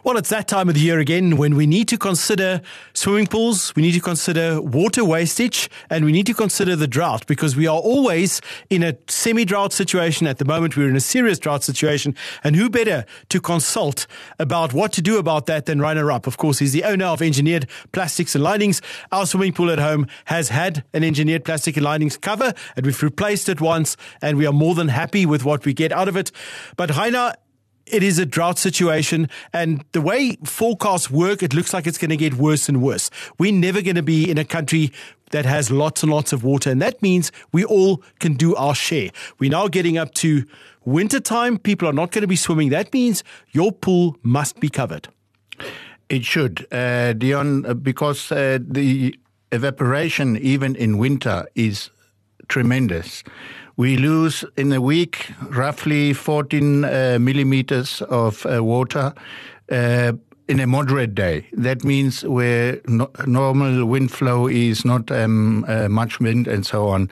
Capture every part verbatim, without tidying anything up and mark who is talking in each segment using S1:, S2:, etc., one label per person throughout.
S1: Well, it's that time of the year again when we need to consider swimming pools, we need to consider water wastage, and we need to consider the drought, because we are always in a semi-drought situation. At the moment, we're in a serious drought situation, and who better to consult about what to do about that than Rainer Rupp? Of course, he's the owner of Engineered Plastics and Linings. Our swimming pool at home has had an engineered plastic and linings cover, and we've replaced it once, and we are more than happy with what we get out of it. But Rainer, it is a drought situation, and the way forecasts work, it looks like it's going to get worse and worse. We're never going to be in a country that has lots and lots of water, and that means we all can do our share. We're now getting up to winter time. People are not going to be swimming. That means your pool must be covered.
S2: It should, uh, Dion, because uh, the evaporation, even in winter, is tremendous. We lose in a week roughly fourteen uh, millimeters of uh, water uh, in a moderate day. That means where no, normal wind flow is not um, uh, much wind and so on.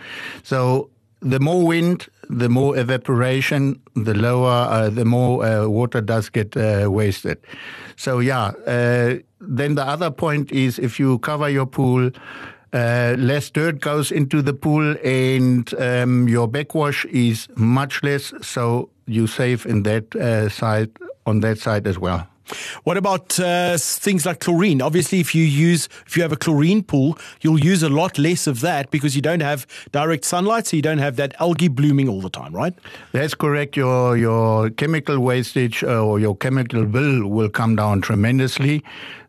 S2: So the more wind, the more evaporation, the lower, uh, the more uh, water does get uh, wasted. So yeah, uh, then the other point is if you cover your pool, Uh, less dirt goes into the pool, and um, your backwash is much less, so you save in that uh, side, on that side as well.
S1: What about uh, things like chlorine? Obviously, if you use, if you have a chlorine pool, you'll use a lot less of that because you don't have direct sunlight, so you don't have that algae blooming all the time, right?
S2: That's correct. Your your chemical wastage uh, or your chemical bill will come down tremendously,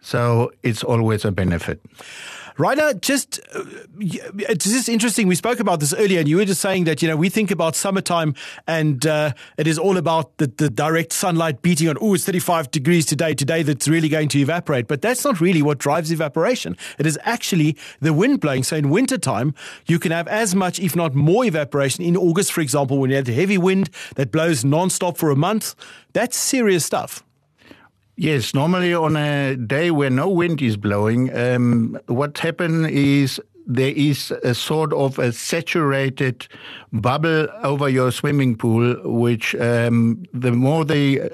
S2: so it's always a benefit.
S1: Rainer, just, uh, it's just interesting. We spoke about this earlier, and you were just saying that, you know, we think about summertime and uh, it is all about the, the direct sunlight beating on, oh, it's thirty-five degrees today, today that's really going to evaporate. But that's not really what drives evaporation. It is actually the wind blowing. So in wintertime, you can have as much, if not more, evaporation. In August, for example, when you have the heavy wind that blows nonstop for a month, that's serious stuff.
S2: Yes, normally on a day where no wind is blowing, um, what happens is there is a sort of a saturated bubble over your swimming pool, which um, the more the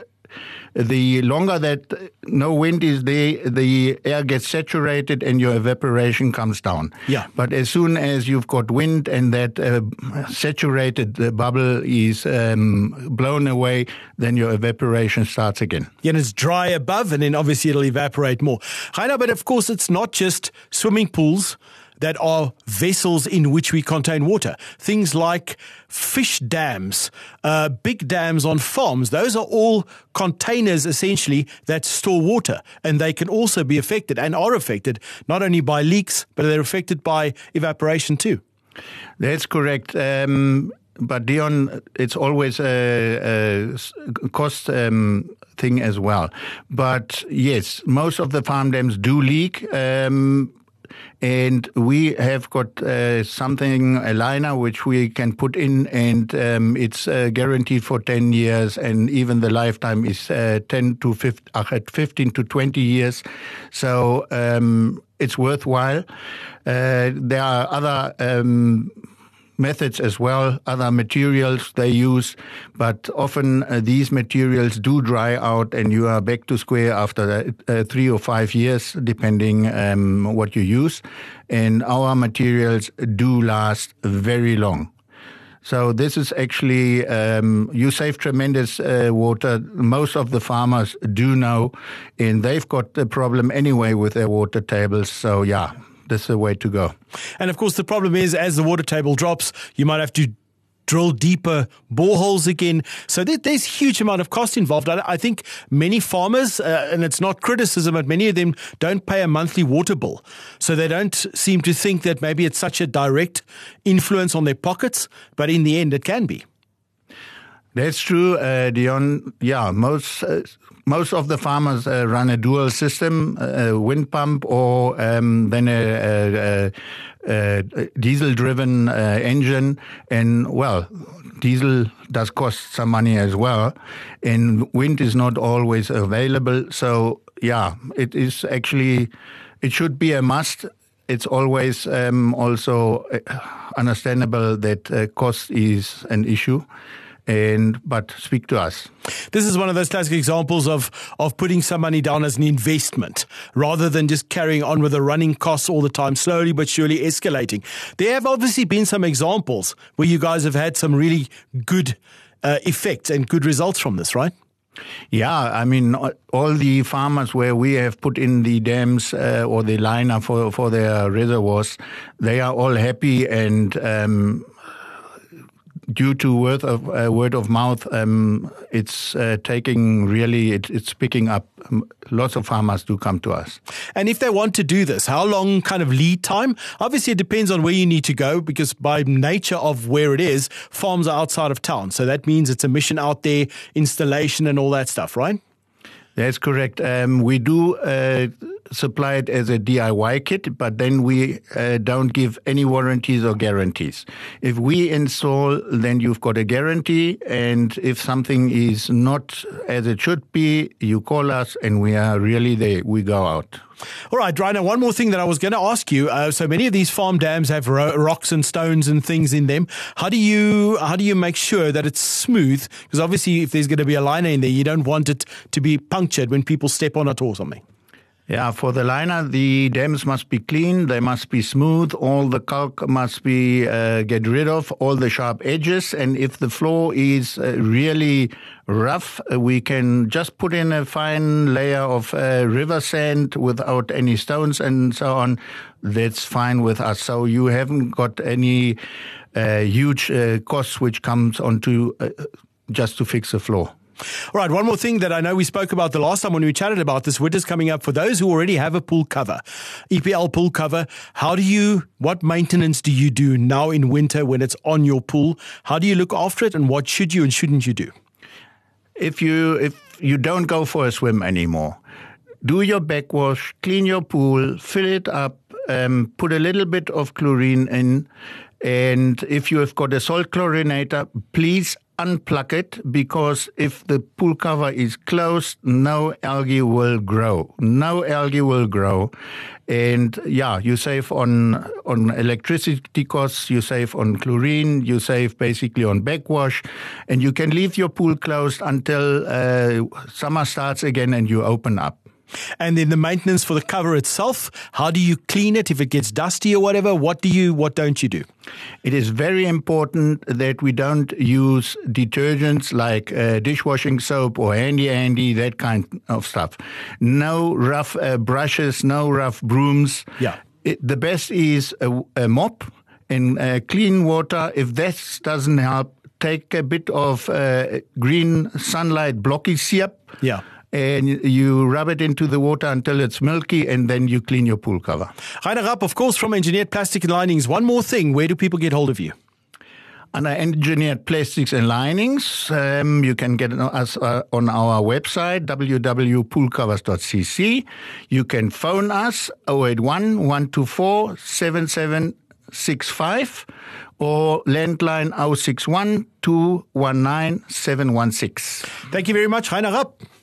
S2: the longer that no wind is there, the air gets saturated and your evaporation comes down.
S1: Yeah.
S2: But as soon as you've got wind and that uh, saturated uh, bubble is um, blown away, then your evaporation starts again.
S1: Yeah, and it's dry above, and then obviously it'll evaporate more. Rainer, but of course it's not just swimming pools that are vessels in which we contain water. Things like fish dams, uh, big dams on farms, those are all containers essentially that store water, and they can also be affected and are affected not only by leaks, but they're affected by evaporation too.
S2: That's correct. Um, but Dion, it's always a, a cost um, thing as well. But yes, most of the farm dams do leak. Um, And we have got uh, something, a liner, which we can put in, and um, it's uh, guaranteed for ten years, and even the lifetime is uh, ten to fifteen to twenty years. So um, it's worthwhile. Uh, there are other um, methods as well, other materials they use, but often uh, these materials do dry out and you are back to square after uh, three or five years, depending um, what you use. And our materials do last very long. So this is actually, um, you save tremendous uh, water. Most of the farmers do know, and they've got the problem anyway with their water tables. So yeah, that's the way to go.
S1: And of course, the problem is, as the water table drops, you might have to drill deeper boreholes again. So there, there's a huge amount of cost involved. I, I think many farmers, uh, and it's not criticism, but many of them don't pay a monthly water bill. So they don't seem to think that maybe it's such a direct influence on their pockets, but in the end it can be.
S2: That's true, uh, Dion. Yeah, most uh, most of the farmers uh, run a dual system, a wind pump, or um, then a, a, a, a diesel-driven uh, engine. And well, diesel does cost some money as well, and wind is not always available. So yeah, it is actually, it should be a must. It's always um, also understandable that uh, cost is an issue. And but speak to us.
S1: This is one of those classic examples of, of putting some money down as an investment rather than just carrying on with the running costs all the time, slowly but surely escalating. There have obviously been some examples where you guys have had some really good uh, effects and good results from this, right?
S2: Yeah, I mean, all the farmers where we have put in the dams uh, or the liner for, for their reservoirs, they are all happy and um, due to word of uh, word of mouth, um, it's uh, taking really, it, it's picking up. Um, lots of farmers do come to us.
S1: And if they want to do this, how long kind of lead time? Obviously, it depends on where you need to go because by nature of where it is, farms are outside of town. So that means it's a mission out there, installation and all that stuff, right?
S2: That's correct. Um, we do uh, supply it as a D I Y kit, but then we uh, don't give any warranties or guarantees. If we install, then you've got a guarantee, and if something is not as it should be, you call us, and we are really there. We go out.
S1: All right, Rainer, one more thing that I was going to ask you. Uh, so many of these farm dams have ro- rocks and stones and things in them. How do you how do you make sure that it's smooth? Because obviously if there's going to be a liner in there, you don't want it to be punctured when people step on it or something.
S2: Yeah, for the liner, the dams must be clean, they must be smooth, all the calc must be uh, get rid of, all the sharp edges, and if the floor is uh, really rough, uh, we can just put in a fine layer of uh, river sand without any stones and so on. That's fine with us. So you haven't got any uh, huge uh, costs which comes onto uh, just to fix the floor.
S1: All right, one more thing that I know we spoke about the last time when we chatted about this. Winter's coming up. For those who already have a pool cover, E P L pool cover, how do you, what maintenance do you do now in winter when it's on your pool? How do you look after it, and what should you and shouldn't you do?
S2: If you if you don't go for a swim anymore, do your backwash, clean your pool, fill it up, um, put a little bit of chlorine in, and if you have got a salt chlorinator, please unplug it, because if the pool cover is closed, no algae will grow. No algae will grow. And yeah, you save on on electricity costs, you save on chlorine, you save basically on backwash, and you can leave your pool closed until uh, summer starts again and you open up.
S1: And then the maintenance for the cover itself, how do you clean it if it gets dusty or whatever? What do you, what don't you do?
S2: It is very important that we don't use detergents like uh, dishwashing soap or handy andy, that kind of stuff. No rough uh, brushes, no rough brooms.
S1: Yeah.
S2: It, the best is a, a mop and uh, clean water. If that doesn't help, take a bit of uh, green sunlight blocky siap.
S1: Yeah.
S2: And you rub it into the water until it's milky, and then you clean your pool cover.
S1: Rainer Rapp, of course, from Engineered Plastic and Linings. One more thing, where do people get hold of you?
S2: Under Engineered Plastics and Linings, um, you can get us uh, on our website, w w w dot pool covers dot c c. You can phone us, zero eight one, one two four, seven seven six five, or landline zero six one, two one nine, seven one six.
S1: Thank you very much, Rainer Rapp.